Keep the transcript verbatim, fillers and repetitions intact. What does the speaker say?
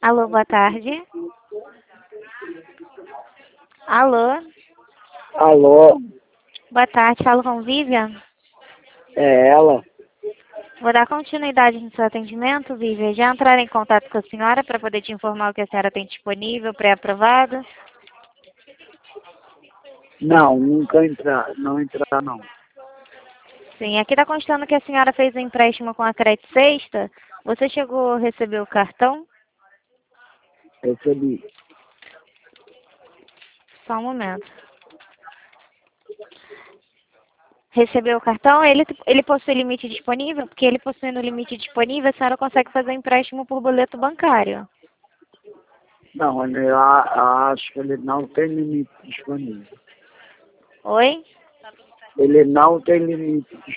Alô, boa tarde. Alô, Alô, boa tarde, falo com Vivian. é ela? Vou dar continuidade no seu atendimento, Vivian. Já entrar em contato com a senhora para poder te informar o que a senhora tem disponível, pré-aprovado? Não, nunca entrar, não entrar não. Sim, aqui está constando que a senhora fez um empréstimo com a Credit Sexta. Você chegou a receber o cartão? Recebi. Só um momento. Recebeu o cartão? Ele, ele possui limite disponível? Porque ele possuindo limite disponível, a senhora consegue fazer empréstimo por boleto bancário. Não, eu a- acho que ele não tem limite disponível. Oi? Ele não tem limite